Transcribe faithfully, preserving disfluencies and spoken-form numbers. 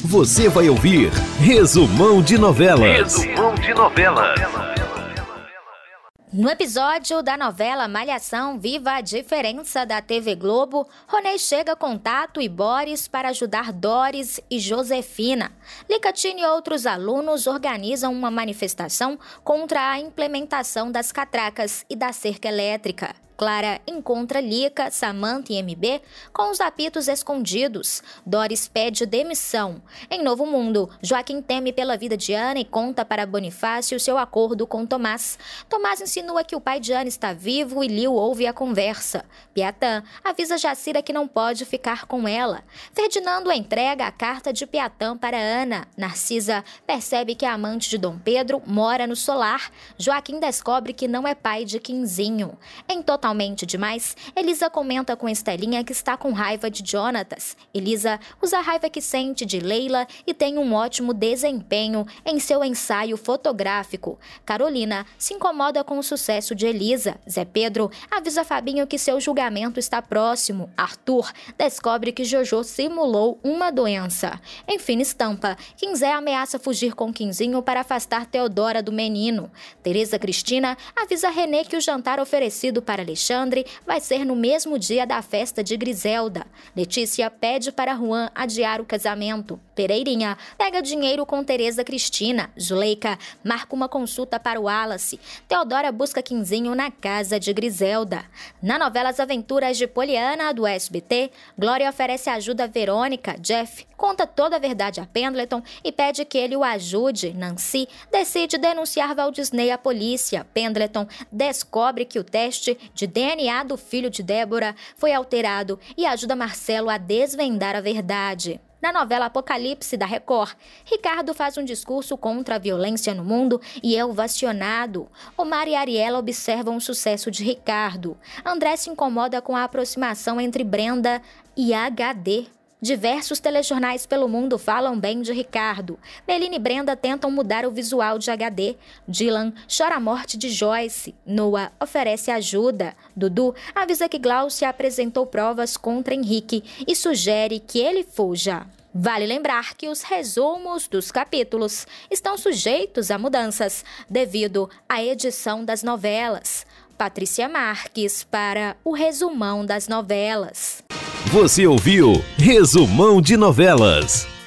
Você vai ouvir Resumão de Novelas. Resumão de Novelas. No episódio da novela Malhação Viva a Diferença da T V Globo, Ronei chega com Tato e Boris para ajudar Doris e Josefina. Licatine e outros alunos organizam uma manifestação contra a implementação das catracas e da cerca elétrica. Clara encontra Lica, Samantha e M B com os apitos escondidos. Doris pede demissão. Em Novo Mundo, Joaquim teme pela vida de Ana e conta para Bonifácio seu acordo com Tomás. Tomás insinua que o pai de Ana está vivo e Lio ouve a conversa. Piatã avisa Jacira que não pode ficar com ela. Ferdinando entrega a carta de Piatã para Ana. Narcisa percebe que a amante de Dom Pedro mora no solar. Joaquim descobre que não é pai de Quinzinho. Em Totalmente Demais, Elisa comenta com Estelinha que está com raiva de Jonatas. Elisa usa a raiva que sente de Leila e tem um ótimo desempenho em seu ensaio fotográfico. Carolina se incomoda com o sucesso de Elisa. Zé Pedro avisa Fabinho que seu julgamento está próximo. Arthur descobre que Jojo simulou uma doença. Em Fina Estampa, Quinzé ameaça fugir com Quinzinho para afastar Teodora do menino. Tereza Cristina avisa Renê que o jantar oferecido para Alexandre vai ser no mesmo dia da festa de Griselda. Letícia pede para Juan adiar o casamento. Pereirinha pega dinheiro com Tereza Cristina. Zuleika marca uma consulta para o Wallace. Teodora busca Quinzinho na casa de Griselda. Na novela As Aventuras de Poliana, do S B T, Glória oferece ajuda a Verônica. Jeff conta toda a verdade a Pendleton e pede que ele o ajude. Nancy decide denunciar Walt Disney à polícia. Pendleton descobre que o teste de D N A do filho de Débora foi alterado e ajuda Marcelo a desvendar a verdade. Na novela Apocalipse da Record, Ricardo faz um discurso contra a violência no mundo e é ovacionado. Omar e Ariela observam o sucesso de Ricardo. André se incomoda com a aproximação entre Brenda e H D. Diversos telejornais pelo mundo falam bem de Ricardo. Melina e Brenda tentam mudar o visual de H D. Dylan chora a morte de Joyce. Noah oferece ajuda. Dudu avisa que Glaucia apresentou provas contra Henrique e sugere que ele fuja. Vale lembrar que os resumos dos capítulos estão sujeitos a mudanças devido à edição das novelas. Patrícia Marques para o Resumão das Novelas. Você ouviu Resumão de Novelas.